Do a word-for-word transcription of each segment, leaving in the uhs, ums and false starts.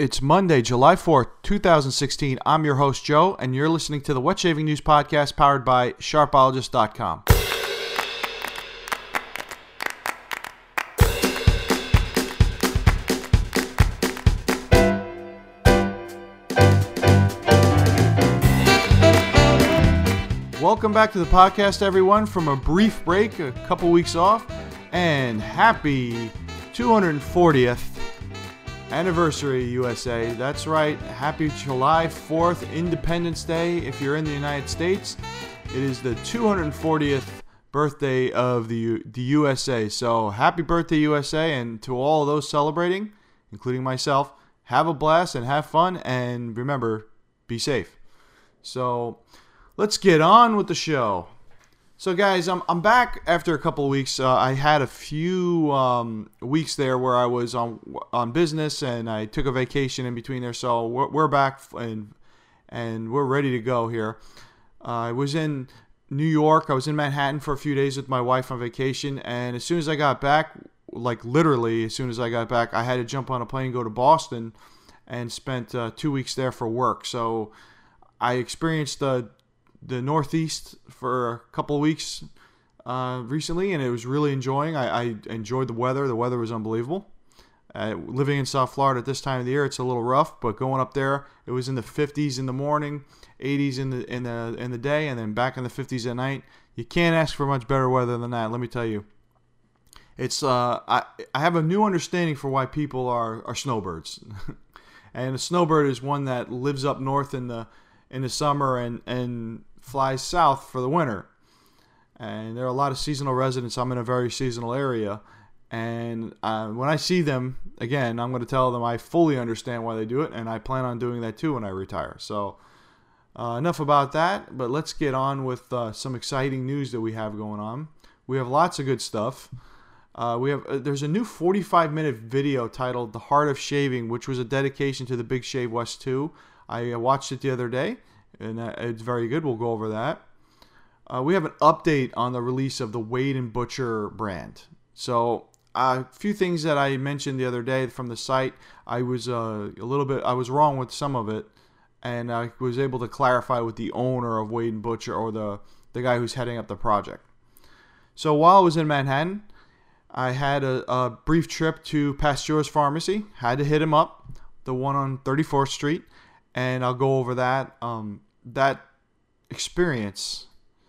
It's Monday, July fourth, two thousand sixteen. I'm your host, Joe, and you're listening to the Wet Shaving News Podcast powered by Sharpologist dot com. Welcome back to the podcast, everyone, from a brief break, a couple weeks off, and happy two hundred fortieth anniversary, U S A. That's right. Happy July fourth, Independence Day. If you're in the United States, it is the two hundred fortieth birthday of the U- the U S A. So happy birthday, U S A, and to all of those celebrating, including myself, have a blast and have fun, and remember, be safe. So let's get on with the show. So guys, I'm I'm back after a couple of weeks. Uh, I had a few um, weeks there where I was on on business, and I took a vacation in between there. So we're, we're back, and and we're ready to go here. Uh, I was in New York. I was in Manhattan for a few days with my wife on vacation, and as soon as I got back, like literally as soon as I got back, I had to jump on a plane and go to Boston, and spent uh, two weeks there for work. So I experienced the the Northeast for a couple of weeks uh, recently, and it was really enjoying. I, I enjoyed the weather. The weather was unbelievable. Uh, living in South Florida at this time of the year, it's a little rough, but going up there, it was in the fifties in the morning, eighties in the in the in the day, and then back in the fifties at night. You can't ask for much better weather than that. Let me tell you. It's uh, I I have a new understanding for why people are are snowbirds, and a snowbird is one that lives up north in the in the summer and and flies south for the winter. And there are a lot of seasonal residents. I'm in a very seasonal area, and uh, when I see them again, I'm going to tell them I fully understand why they do it, and I plan on doing that too when I retire. So uh, enough about that, but let's get on with uh, some exciting news that we have going on. We have lots of good stuff. Uh, we have uh, there's a new forty-five minute video titled "The Heart of Shaving," which was a dedication to the Big Shave West two. I uh, watched it the other day, and uh, it's very good. We'll go over that. Uh, we have an update on the release of the Wade and Butcher brand. So uh, a few things that I mentioned the other day from the site, I was uh, a little bit, I was wrong with some of it, and I was able to clarify with the owner of Wade and Butcher, or the, the guy who's heading up the project. So while I was in Manhattan, I had a, a brief trip to Pasteur's Pharmacy. Had to hit him up, the one on thirty-fourth Street. And I'll go over that um, that experience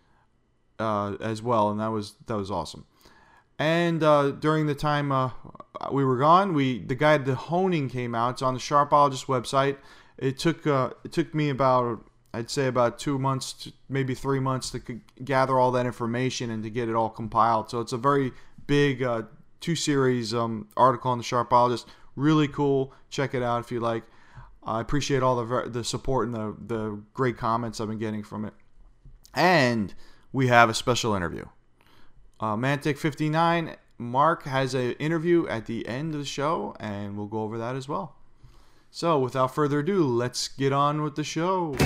uh, as well, and that was that was awesome. And uh, during the time uh, we were gone, we the guide to honing came out. It's on the Sharpologist website. It took uh, it took me about I'd say about two months, to maybe three months to c- gather all that information and to get it all compiled. So it's a very big uh, two series um, article on the Sharpologist. Really cool. Check it out if you like. I appreciate all the the support and the, the great comments I've been getting from it. And we have a special interview. Uh, Mantic fifty-nine, Mark has an interview at the end of the show, and we'll go over that as well. So without further ado, let's get on with the show.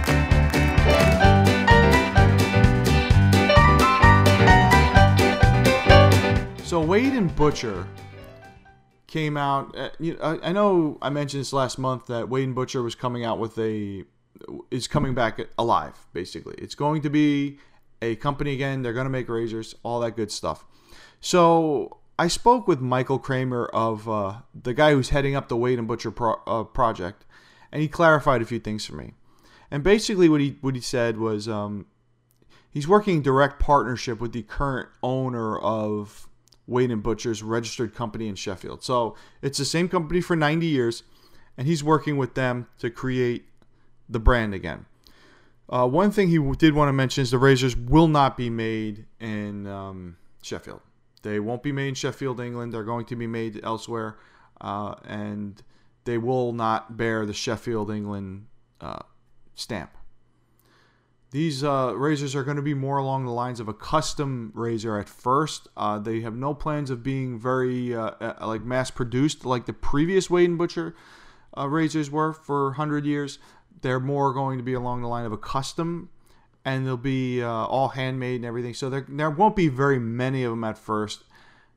So Wade and Butcher came out. Uh, you know, I, I know I mentioned this last month that Wade and Butcher was coming out with a is coming back alive. Basically, it's going to be a company again. They're going to make razors, all that good stuff. So I spoke with Michael Kramer, of uh, the guy who's heading up the Wade and Butcher pro, uh, project, and he clarified a few things for me. And basically, what he what he said was um, he's working in direct partnership with the current owner of Wade and Butcher's registered company in Sheffield. So it's the same company for ninety years, and he's working with them to create the brand again. Uh, one thing he did want to mention is the razors will not be made in um, Sheffield. They won't be made in Sheffield, England. They're going to be made elsewhere, uh, and they will not bear the Sheffield, England uh, stamp. These uh, razors are going to be more along the lines of a custom razor at first. Uh, they have no plans of being very uh, uh, like mass-produced like the previous Wade and Butcher uh, razors were for one hundred years. They're more going to be along the line of a custom, and they'll be uh, all handmade and everything. So there, there won't be very many of them at first.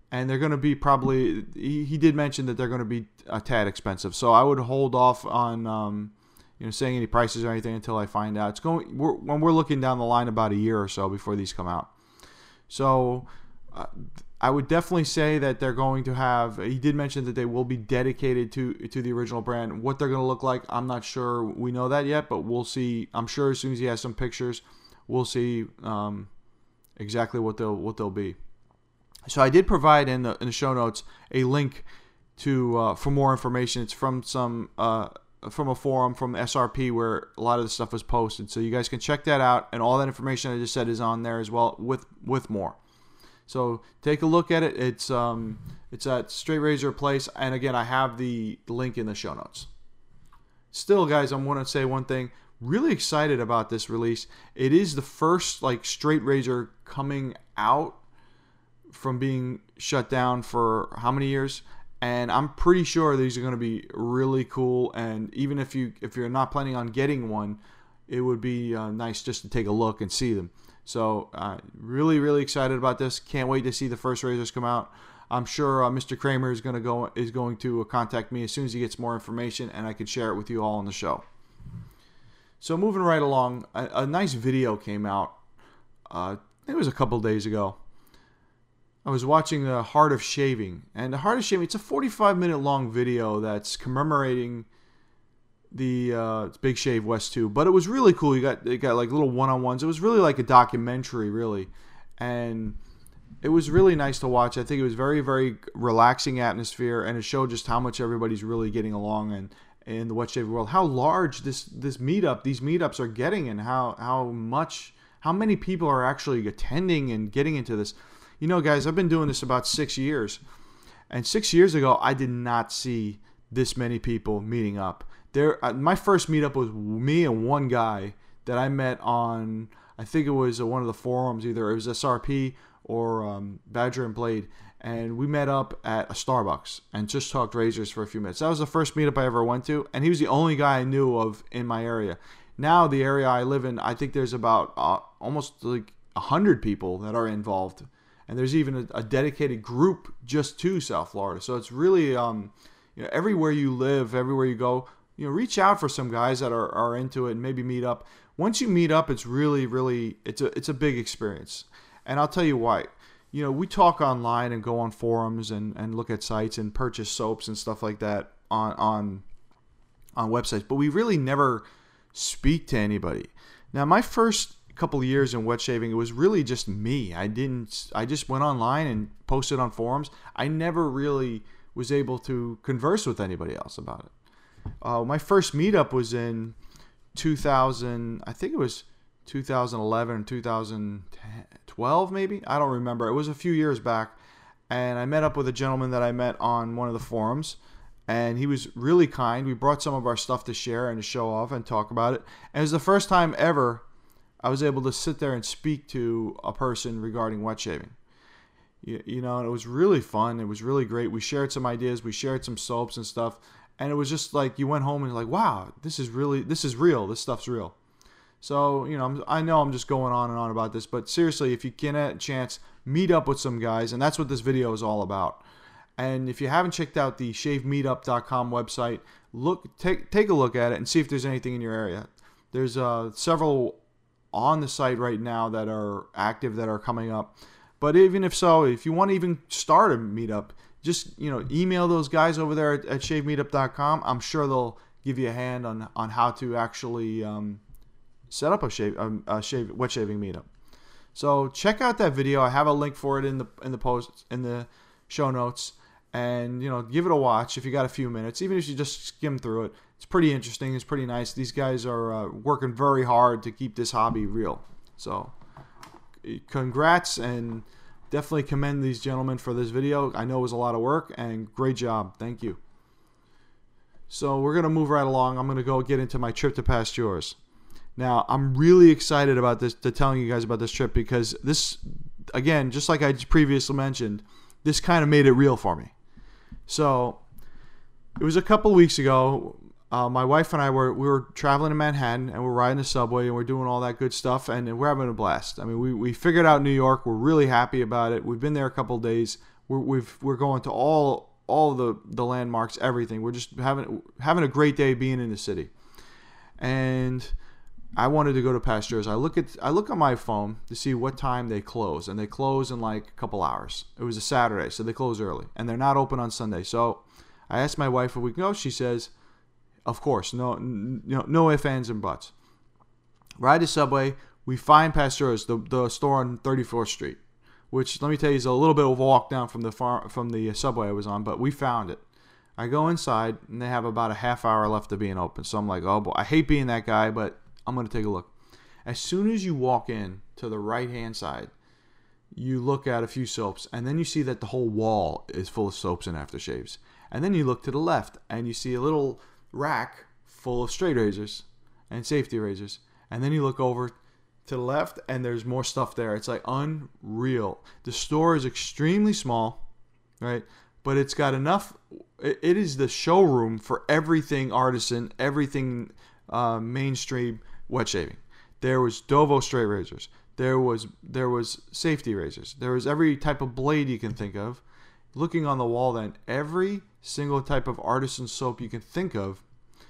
and they're going to be probably. He, he did mention that they're going to be a tad expensive, so I would hold off on um, you know saying any prices or anything until I find out. It's going we're, when we're looking down the line about a year or so before these come out. So uh, I would definitely say that they're going to have. He did mention that they will be dedicated to to the original brand. What they're going to look like, I'm not sure we know that yet, but we'll see. I'm sure as soon as he has some pictures, we'll see um, exactly what they'll what they'll be. So I did provide in the in the show notes a link to uh, for more information. It's from some uh, from a forum from S R P where a lot of the stuff was posted. So you guys can check that out, and all that information I just said is on there as well with with more. So take a look at it. It's um it's at Straight Razor Place, and again I have the link in the show notes. Still, guys, I want to say one thing. Really excited about this release. It is the first like straight razor coming out from being shut down for how many years, and I'm pretty sure these are going to be really cool. And even if you if you're not planning on getting one, it would be uh, nice just to take a look and see them. So uh, really really excited about this. Can't wait to see the first razors come out. I'm sure uh, Mister Kramer is going to go is going to contact me as soon as he gets more information, and I can share it with you all on the show. So moving right along, a, a nice video came out. Uh, it was a couple days ago. I was watching The Heart of Shaving, and The Heart of Shaving, it's a forty-five minute long video that's commemorating the uh, Big Shave West two, but it was really cool. You got it got like little one-on-ones. It was really like a documentary, really, and it was really nice to watch. I think it was very, very relaxing atmosphere, and it showed just how much everybody's really getting along and in the wet shaving world, how large this this meetup, these meetups are getting, and how how much, how many people are actually attending and getting into this. You know, guys, I've been doing this about six years, and six years ago, I did not see this many people meeting up. There, uh, my first meetup was me and one guy that I met on, I think it was uh, one of the forums, either it was S R P or um, Badger and Blade, and we met up at a Starbucks and just talked razors for a few minutes. That was the first meetup I ever went to, and he was the only guy I knew of in my area. Now, the area I live in, I think there's about uh, almost like one hundred people that are involved. And there's even a, a dedicated group just to South Florida. So it's really, um, you know, everywhere you live, everywhere you go, you know, reach out for some guys that are, are into it and maybe meet up. Once you meet up, it's really, really, it's a, it's a big experience. And I'll tell you why. You know, we talk online and go on forums and, and look at sites and purchase soaps and stuff like that on, on, on websites, but we really never speak to anybody. Now, my first couple of years in wet shaving, it was really just me. I didn't I just went online and posted on forums. I never really was able to converse with anybody else about it. Uh, my first meetup was in two thousand, I think it was two thousand eleven, two thousand twelve maybe. I don't remember. It was a few years back, and I met up with a gentleman that I met on one of the forums, and he was really kind. We brought some of our stuff to share and to show off and talk about it. And it was the first time ever I was able to sit there and speak to a person regarding wet shaving. You, you know, and it was really fun. It was really great. We shared some ideas. We shared some soaps and stuff. And it was just like you went home and you're like, wow, this is really, this is real. This stuff's real. So, you know, I'm, I know I'm just going on and on about this, but seriously, if you get a chance, meet up with some guys. And that's what this video is all about. And if you haven't checked out the shave meetup dot com website, look, take, take a look at it and see if there's anything in your area. There's uh, several on the site right now that are active, that are coming up. But even if so, if you want to even start a meetup, just, you know, email those guys over there at, at shave meetup dot com. I'm sure they'll give you a hand on on how to actually um, set up a shave um, a shave wet shaving meetup. So check out that video. I have a link for it in the in the post in the show notes, and you know, give it a watch if you got a few minutes. Even if you just skim through it. It's pretty interesting. It's pretty nice. These guys are uh, working very hard to keep this hobby real. So, congrats, and definitely commend these gentlemen for this video. I know it was a lot of work, and great job. Thank you. So, we're going to move right along. I'm going to go get into my trip to Pastures. Now, I'm really excited about this, to telling you guys about this trip, because this, again, just like I previously mentioned, this kind of made it real for me. So, it was a couple weeks ago. Uh, my wife and I were we were traveling in Manhattan, and we're riding the subway, and we're doing all that good stuff, and we're having a blast. I mean, we, we figured out New York. We're really happy about it. We've been there a couple of days. We're we've, we're going to all all the the landmarks, everything. We're just having having a great day being in the city. And I wanted to go to Pasteure's. I look at I look on my phone to see what time they close, and they close in like a couple hours. It was a Saturday, so they close early, and they're not open on Sunday. So I asked my wife if we can go. She says, "Of course, no, no, no ifs, ands, and buts." Ride the subway. We find Pasteure's, the the store on thirty-fourth Street, which let me tell you is a little bit of a walk down from the far, from the subway I was on, but we found it. I go inside, and they have about a half hour left of being open. So I'm like, oh boy, I hate being that guy, but I'm going to take a look. As soon as you walk in to the right-hand side, you look at a few soaps, and then you see that the whole wall is full of soaps and aftershaves. And then you look to the left, and you see a little rack full of straight razors and safety razors. And then you look over to the left, and there's more stuff there. It's like unreal. The store is extremely small, right? But it's got enough. It is the showroom for everything artisan, everything uh, mainstream wet shaving. There was Dovo straight razors. There was there was safety razors. There was every type of blade you can think of. Looking on the wall, then every single type of artisan soap you can think of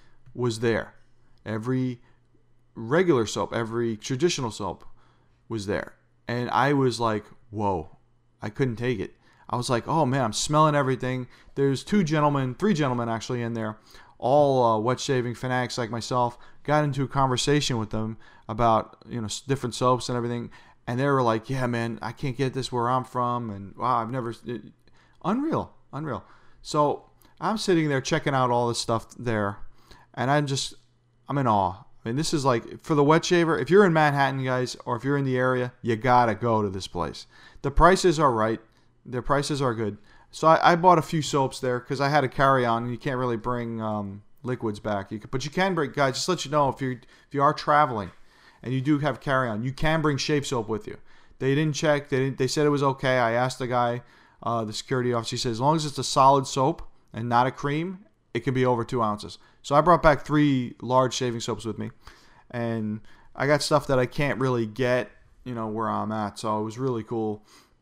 was there. Every regular soap, every traditional soap was there. And I was like, whoa, I couldn't take it. I was like, oh man, I'm smelling everything. There's two gentlemen, three gentlemen actually in there, all uh, wet shaving fanatics like myself. Got into a conversation with them about, you know, different soaps and everything. And they were like, yeah, man, I can't get this where I'm from. And wow, I've never, it, unreal, unreal. So I'm sitting there checking out all this stuff there. And I'm just, I'm in awe. I mean, this is like, for the wet shaver, if you're in Manhattan, guys, or if you're in the area, you gotta go to this place. The prices are right. Their prices are good. So I, I bought a few soaps there because I had a carry-on, and you can't really bring um, liquids back. You can, but you can bring, guys, just to let you know, if you if you are traveling and you do have carry-on, you can bring shave soap with you. They didn't check. They didn't. They said it was okay. I asked the guy, uh, the security officer. He said as long as it's a solid soap and not a cream, it can be over two ounces. So I brought back three large shaving soaps with me, and I got stuff that I can't really get, you know, where I'm at. So it was really cool.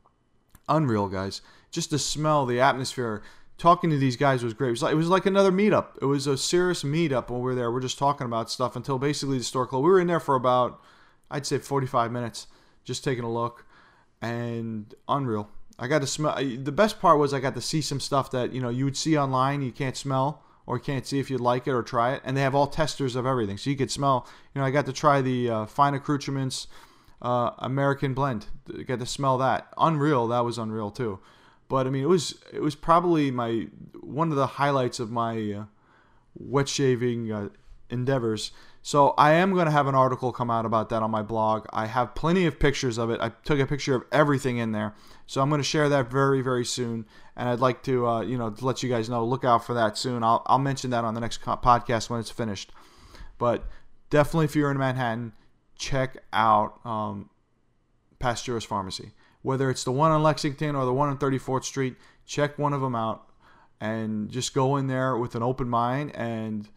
Unreal, guys. Just the smell, the atmosphere. Talking to these guys was great. It was like, it was like another meetup. It was a serious meetup when we were there. We're just talking about stuff until basically the store closed. We were in there for about, I'd say, forty-five minutes, just taking a look, and unreal. I got to smell. The best part was I got to see some stuff that, you know, you would see online, you can't smell or can't see if you'd like it or try it. And they have all testers of everything, so you could smell. You know, I got to try the uh, Fine Accoutrements uh, American Blend. I got to smell that. Unreal. That was unreal too. But I mean, it was it was probably my one of the highlights of my uh, wet shaving uh, endeavors. So I am going to have an article come out about that on my blog. I have plenty of pictures of it. I took a picture of everything in there. So I'm going to share that very, very soon. And I'd like to, uh, you know, to let you guys know, look out for that soon. I'll, I'll mention that on the next podcast when it's finished. But definitely, if you're in Manhattan, check out um, Pasteure's Pharmacy. Whether it's the one on Lexington or the one on thirty-fourth Street, check one of them out. And just go in there with an open mind and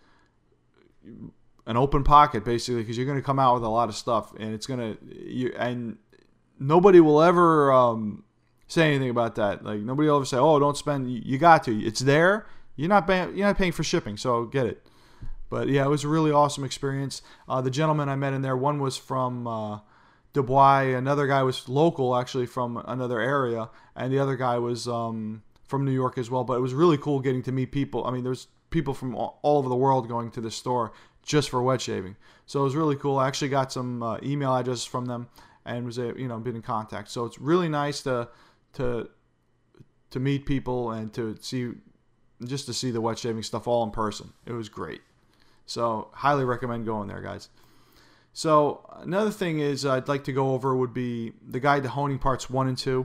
an open pocket, basically, because you're going to come out with a lot of stuff, and it's going to, you and nobody will ever um, say anything about that. Like, nobody will ever say, "Oh, don't spend." You, you got to. It's there. You're not paying. You're not paying for shipping, so get it. But yeah, it was a really awesome experience. Uh, the gentleman I met in there, one was from uh, Dubois, another guy was local, actually from another area, and the other guy was um, from New York as well. But it was really cool getting to meet people. I mean, there's people from all, all over the world going to the store just for wet shaving. So it was really cool. I actually got some uh, email addresses from them and was, you know, been in contact. So it's really nice to to to meet people and to see, just to see the wet shaving stuff all in person. It was great. So highly recommend going there, guys. So another thing is I'd like to go over would be the guide to honing parts one and two.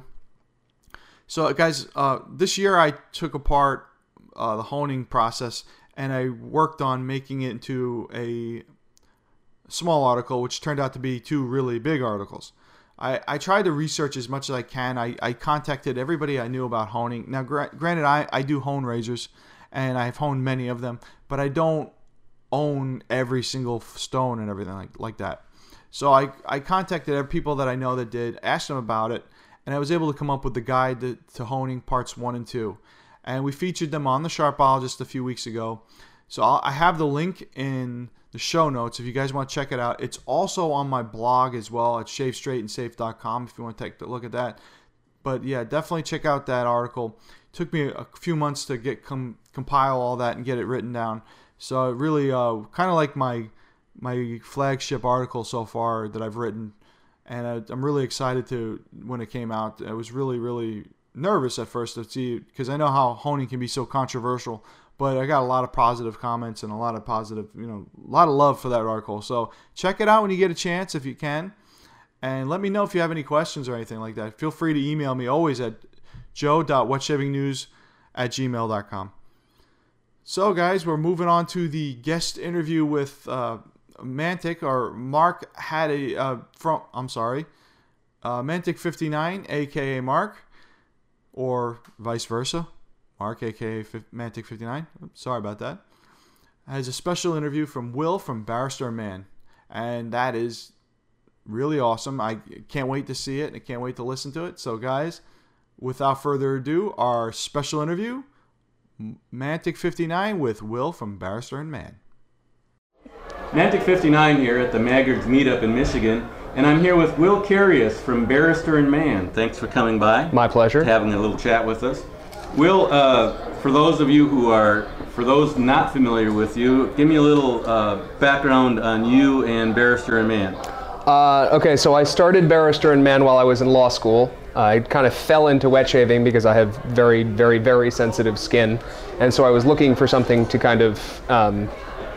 So guys, uh, this year I took apart uh, the honing process, and I worked on making it into a small article, which turned out to be two really big articles. I, I tried to research as much as I can. I, I contacted everybody I knew about honing. Now, gra- granted, I, I do hone razors, and I've honed many of them, but I don't own every single stone and everything like, like that. So I, I contacted people that I know that did, asked them about it, and I was able to come up with the guide to, to honing parts one and two. And we featured them on the Sharpologist a few weeks ago. So I'll, I have the link in the show notes if you guys want to check it out. It's also on my blog as well at shave straight and safe dot com if you want to take a look at that. But yeah, definitely check out that article. It took me a few months to get com- compile all that and get it written down. So it really uh, kind of like my my flagship article so far that I've written. And I, I'm really excited to when it came out. I was really, really nervous at first to see it because I know how honing can be so controversial. But I got a lot of positive comments and a lot of positive, you know, a lot of love for that article. So check it out when you get a chance if you can. And let me know if you have any questions or anything like that. Feel free to email me always at joe dot wetshavingnews at gmail dot com. So guys, we're moving on to the guest interview with uh, Mantic, or Mark had a, uh, from, I'm sorry, uh, Mantic fifty-nine, a k a. Mark, or vice versa. Mark, a k a. Mantic fifty-nine. Sorry about that. Has a special interview from Will from Barrister and Mann. And that is really awesome. I can't wait to see it. And I can't wait to listen to it. So guys, without further ado, our special interview, Mantic fifty-nine with Will from Barrister and Mann. Mantic fifty-nine here at the Maggards meetup in Michigan. And I'm here with Will Carius from Barrister and Mann. Thanks for coming by. My pleasure. Having a little chat with us. Will, uh, for those of you who are, for those not familiar with you, give me a little uh, background on you and Barrister and Mann. Uh, okay, so I started Barrister and Mann while I was in law school. I kind of fell into wet shaving because I have very, very, very sensitive skin. And so I was looking for something to kind of um,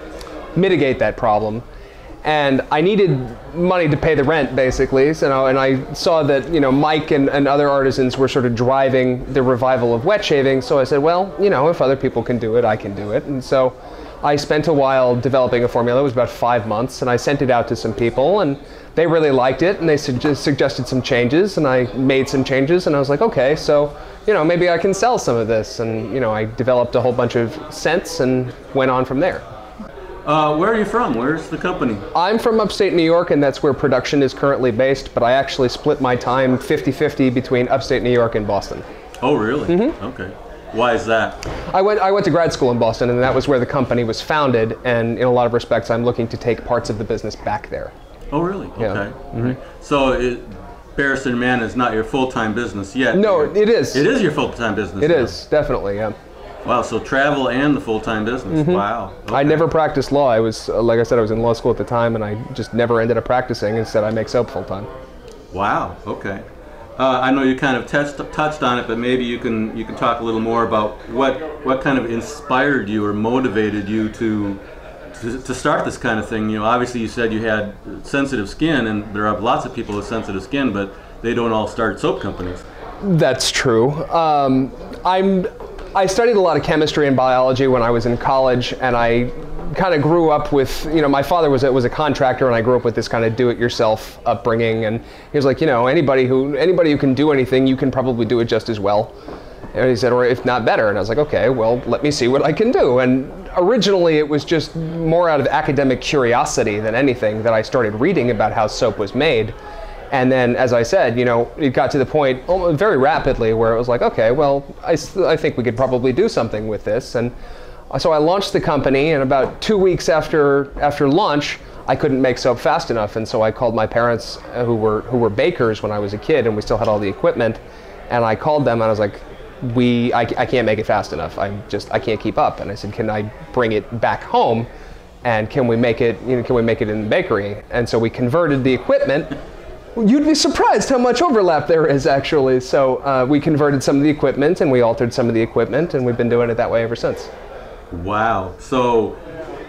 mitigate that problem. And I needed money to pay the rent, basically. So, and I saw that, you know, Mike and, and other artisans were sort of driving the revival of wet shaving. So I said, well, you know, if other people can do it, I can do it. And so I spent a while developing a formula. It was about five months, and I sent it out to some people, and they really liked it, and they su- suggested some changes, and I made some changes, and I was like, okay, so, you know, maybe I can sell some of this. And, you know, I developed a whole bunch of scents and went on from there. Uh, where are you from? Where's the company? I'm from upstate New York, and that's where production is currently based, but I actually split my time fifty-fifty between upstate New York and Boston. Oh, really? Mm-hmm. Okay. Why is that? I went, I went to grad school in Boston, and that was where the company was founded, and in a lot of respects, I'm looking to take parts of the business back there. Oh, really? Okay. Yeah. Mm-hmm. So it, Barrister and Mann is not your full-time business yet? No, it is. It is your full-time business It now. is, definitely, yeah. Wow, so travel and the full-time business. Mm-hmm. Wow. Okay. I never practiced law. I was, uh, like I said, I was in law school at the time, and I just never ended up practicing. Instead, I make soap full-time. Wow, okay. Uh, I know you kind of touched touched on it, but maybe you can you can talk a little more about what what kind of inspired you or motivated you to, to to start this kind of thing. You know, obviously you said you had sensitive skin, and there are lots of people with sensitive skin, but they don't all start soap companies. That's true. Um, I'm I studied a lot of chemistry and biology when I was in college, and I kind of grew up with, you know, my father was a, was a contractor, and I grew up with this kind of do-it-yourself upbringing, and he was like, you know, anybody who anybody who can do anything, you can probably do it just as well. And he said, or if not better. And I was like, okay, well, let me see what I can do. And originally it was just more out of academic curiosity than anything that I started reading about how soap was made. And then, as I said, you know, it got to the point very rapidly where it was like, okay, well, I, I think we could probably do something with this. And so I launched the company, and about two weeks after after launch, I couldn't make soap fast enough, and so I called my parents, who were who were bakers when I was a kid, and we still had all the equipment. And I called them, and I was like, "We, I, I can't make it fast enough. I just, I can't keep up." And I said, "Can I bring it back home? And can we make it, you know, can we make it in the bakery?" And so we converted the equipment. You'd be surprised how much overlap there is, actually. So uh, we converted some of the equipment, and we altered some of the equipment, and we've been doing it that way ever since. Wow. So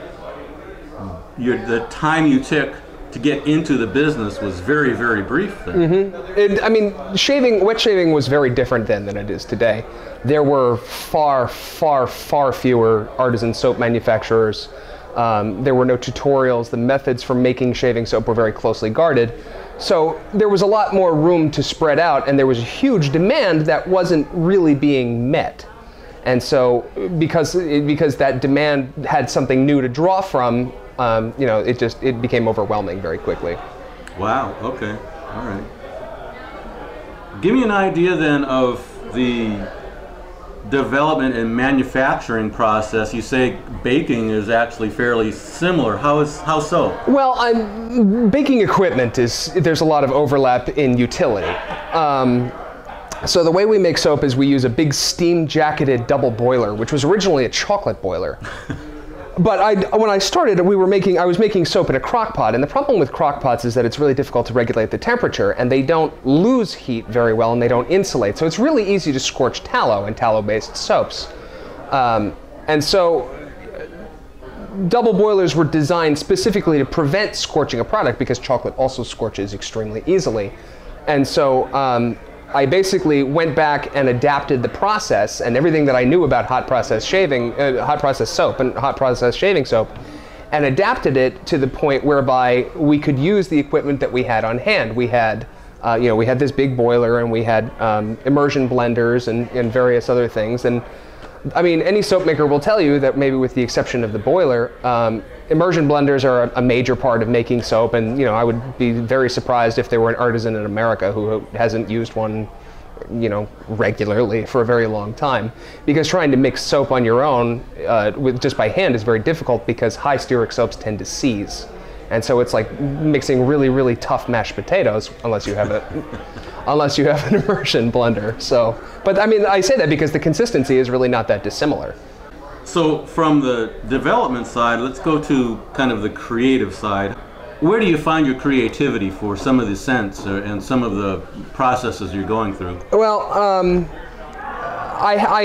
your, the time you took to get into the business was very, very brief then. Mm-hmm. It, I mean, shaving, wet shaving was very different then than it is today. There were far, far, far fewer artisan soap manufacturers. Um, there were no tutorials. The methods for making shaving soap were very closely guarded. So there was a lot more room to spread out, and there was a huge demand that wasn't really being met. And so because because that demand had something new to draw from, um, you know, it just it became overwhelming very quickly. Wow. Okay. All right. Give me an idea then of the development and manufacturing process. You say baking is actually fairly similar. How is how so? Well, I'm, baking equipment is, there's a lot of overlap in utility. Um, so the way we make soap is we use a big steam-jacketed double boiler, which was originally a chocolate boiler. But I, when I started, we were making, I was making soap in a crock pot, and the problem with crock pots is that it's really difficult to regulate the temperature, and they don't lose heat very well, and they don't insulate. So it's really easy to scorch tallow in tallow-based soaps. Um, and so double boilers were designed specifically to prevent scorching a product, because chocolate also scorches extremely easily. And so um, I basically went back and adapted the process and everything that I knew about hot process shaving, uh, hot process soap and hot process shaving soap, and adapted it to the point whereby we could use the equipment that we had on hand. We had, uh, you know, we had this big boiler, and we had um, immersion blenders and, and various other things. And I mean, any soap maker will tell you that, maybe with the exception of the boiler, um, immersion blenders are a, a major part of making soap. And you know, I would be very surprised if there were an artisan in America who hasn't used one, you know, regularly for a very long time. Because trying to mix soap on your own uh, with just by hand is very difficult, because high stearic soaps tend to seize. And so it's like mixing really, really tough mashed potatoes, unless you have a, unless you have an immersion blender. So, but I mean, I say that because the consistency is really not that dissimilar. So from the development side, let's go to kind of the creative side. Where do you find your creativity for some of the scents or, and some of the processes you're going through? Well, um, I, I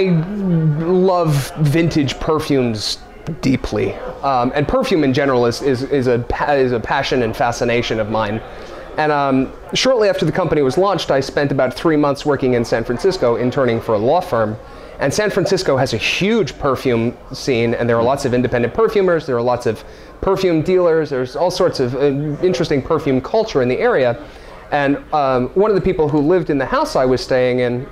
love vintage perfumes deeply, um, and perfume in general is is is a is a passion and fascination of mine. And um, shortly after the company was launched, I spent about three months working in San Francisco, interning for a law firm. And San Francisco has a huge perfume scene, and there are lots of independent perfumers. There are lots of perfume dealers. There's all sorts of uh, interesting perfume culture in the area. And um, one of the people who lived in the house I was staying in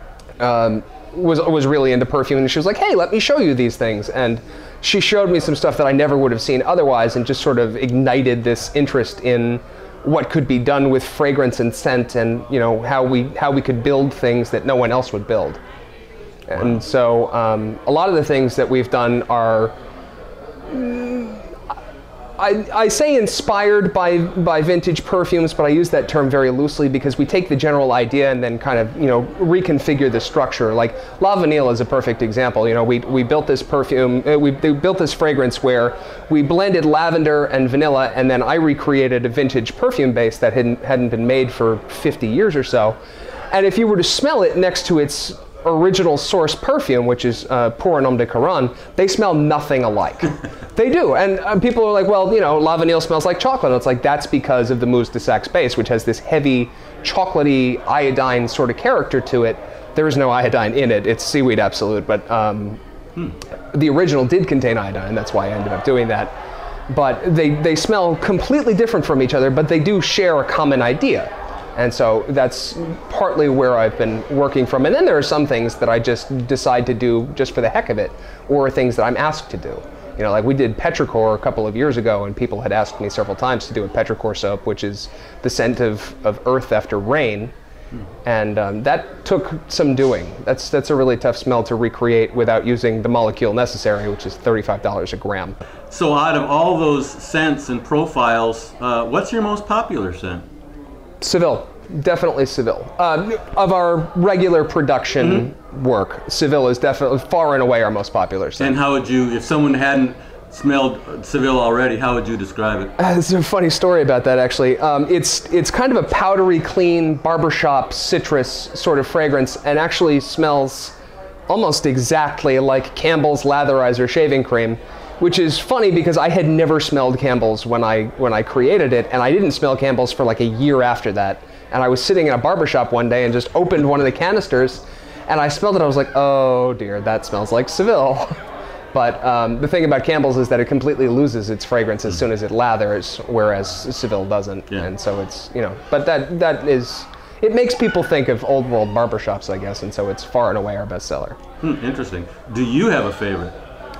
um, was was really into perfume, and she was like, "Hey, let me show you these things." And she showed me some stuff that I never would have seen otherwise, and just sort of ignited this interest in what could be done with fragrance and scent, and you know, how we how we could build things that no one else would build. Wow. And so um, a lot of the things that we've done are, I, I say inspired by, by vintage perfumes, but I use that term very loosely, because we take the general idea and then kind of, you know, reconfigure the structure. Like La Vanille is a perfect example. You know, we, we built this perfume, uh, we, we built this fragrance where we blended lavender and vanilla, and then I recreated a vintage perfume base that hadn't, hadn't been made for fifty years or so. And if you were to smell it next to its original source perfume, which is uh, Pour un Homme de Caron, they smell nothing alike. They do, and uh, people are like, well, you know, La Vanille smells like chocolate. And it's like, that's because of the Mousse de Saxe base, which has this heavy, chocolatey, iodine sort of character to it. There is no iodine in it. It's Seaweed Absolute, but um, hmm. the original did contain iodine. That's why I ended up doing that. But they, they smell completely different from each other, but they do share a common idea. And so that's partly where I've been working from. And then there are some things that I just decide to do just for the heck of it, or things that I'm asked to do. You know, like we did Petrichor a couple of years ago, and people had asked me several times to do a Petrichor soap, which is the scent of, of earth after rain. Hmm. And um, that took some doing. That's, that's a really tough smell to recreate without using the molecule necessary, which is thirty-five dollars a gram. So out of all those scents and profiles, uh, what's your most popular scent? Seville, definitely Seville. Uh, of our regular production mm-hmm. work, Seville is definitely far and away our most popular scent. And how would you, if someone hadn't smelled Seville already, how would you describe it? Uh, there's a funny story about that, actually. Um, it's it's kind of a powdery, clean, barbershop citrus sort of fragrance, and actually smells almost exactly like Campbell's Latherizer shaving cream. Which is funny, because I had never smelled Campbell's when I when I created it, and I didn't smell Campbell's for like a year after that. And I was sitting in a barbershop one day and just opened one of the canisters, and I smelled it. I was like, oh dear, that smells like Seville. But um, the thing about Campbell's is that it completely loses its fragrance as soon as it lathers, whereas Seville doesn't. Yeah. And so it's, you know, but that that is, it makes people think of old world barbershops, I guess, and so it's far and away our bestseller. Hmm, interesting. Do you have a favorite?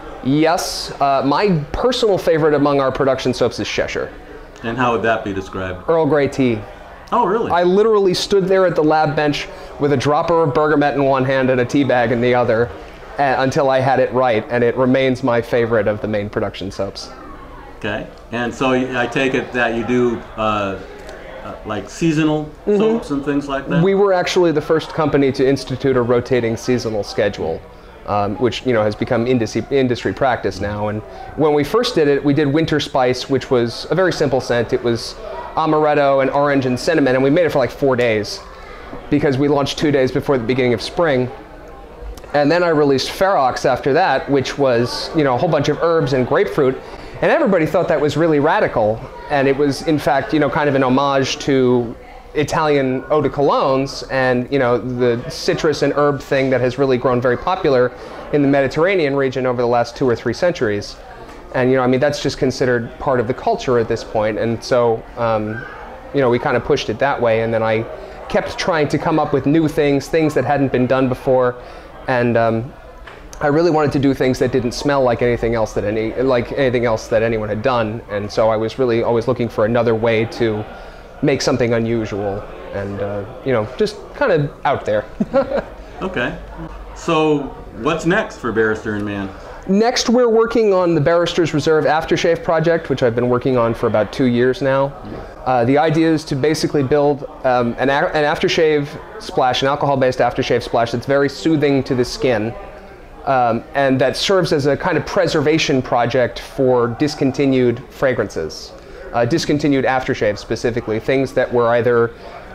Yes, uh, my personal favorite among our production soaps is Cheshire. And how would that be described? Earl Grey tea. Oh, really? I literally stood there at the lab bench with a dropper of Bergamet in one hand and a tea bag in the other uh, until I had it right, and it remains my favorite of the main production soaps. Okay. And so I take it that you do uh, uh, like seasonal mm-hmm. soaps and things like that? We were actually the first company to institute a rotating seasonal schedule, um, which you know has become industry, industry practice now. And when we first did it, we did Winter Spice, which was a very simple scent. It was amaretto and orange and cinnamon, and we made it for like four days because we launched two days before the beginning of spring. And then I released Ferox after that, which was you know a whole bunch of herbs and grapefruit. And everybody thought that was really radical, and it was, in fact, you know, kind of an homage to Italian eau de colognes and, you know, the citrus and herb thing that has really grown very popular in the Mediterranean region over the last two or three centuries. And, you know, I mean, that's just considered part of the culture at this point. And so, um, you know, we kind of pushed it that way. And then I kept trying to come up with new things, things that hadn't been done before. And, um, I really wanted to do things that didn't smell like anything else that any like anything else that anyone had done, and so I was really always looking for another way to make something unusual and uh, you know just kind of out there. Okay, so what's next for Barrister and Mann? Next, we're working on the Barrister's Reserve Aftershave project, which I've been working on for about two years now. Uh, the idea is to basically build um, an, a- an aftershave splash, an alcohol-based aftershave splash that's very soothing to the skin. Um, and that serves as a kind of preservation project for discontinued fragrances, uh, discontinued aftershave specifically, things that were either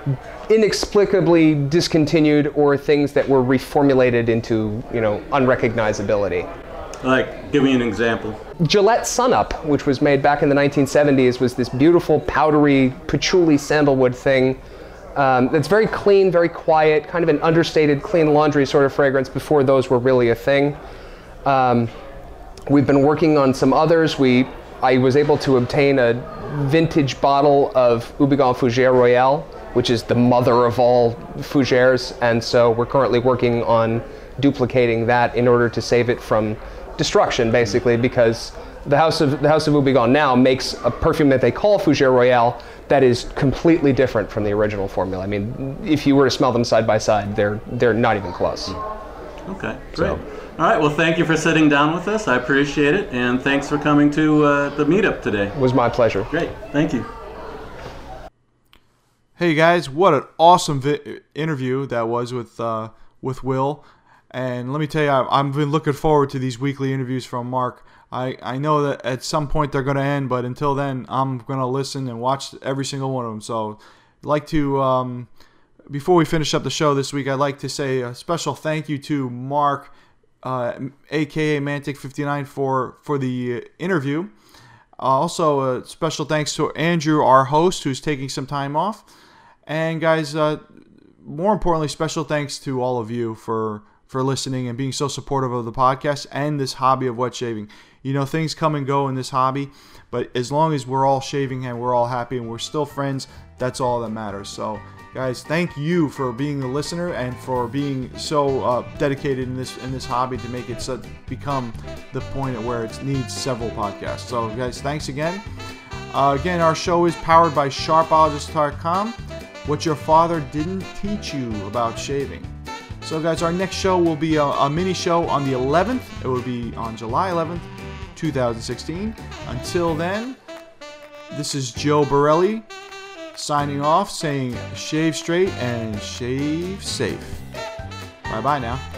inexplicably discontinued or things that were reformulated into, you know, unrecognizability. Like, give me an example. Gillette Sunup, which was made back in the nineteen seventies, was this beautiful powdery patchouli sandalwood thing. Um, that's very clean, very quiet, kind of an understated clean laundry sort of fragrance before those were really a thing. Um, we've been working on some others. We, I was able to obtain a vintage bottle of Houbigant Fougère Royale, which is the mother of all fougères, and so we're currently working on duplicating that in order to save it from destruction, basically, because the House of the House of Houbigant now makes a perfume that they call Fougère Royale that is completely different from the original formula. I mean, if you were to smell them side by side, they're they're not even close. Okay, great. So. All right, well, thank you for sitting down with us. I appreciate it, and thanks for coming to uh, the meetup today. It was my pleasure. Great, thank you. Hey guys, what an awesome vi- interview that was with uh, with Will. And let me tell you, I've, I've been looking forward to these weekly interviews from Mark. I, I know that at some point they're going to end, but until then, I'm going to listen and watch every single one of them. So I'd like to, um, before we finish up the show this week, I'd like to say a special thank you to Mark, uh, a k a. Mantic fifty-nine, for, for the interview. Uh, also, a special thanks to Andrew, our host, who's taking some time off. And guys, uh, more importantly, special thanks to all of you for for listening and being so supportive of the podcast and this hobby of wet shaving. You know, things come and go in this hobby, but as long as we're all shaving and we're all happy and we're still friends, that's all that matters. So, guys, thank you for being a listener and for being so uh, dedicated in this in this hobby to make it so, become the point at where it needs several podcasts. So, guys, thanks again. Uh, again, our show is powered by sharp ologist dot com. What your father didn't teach you about shaving. So guys, our next show will be a, a mini show on the eleventh. It will be on July eleventh, twenty sixteen. Until then, this is Joe Borelli signing off, saying shave straight and shave safe. Bye-bye now.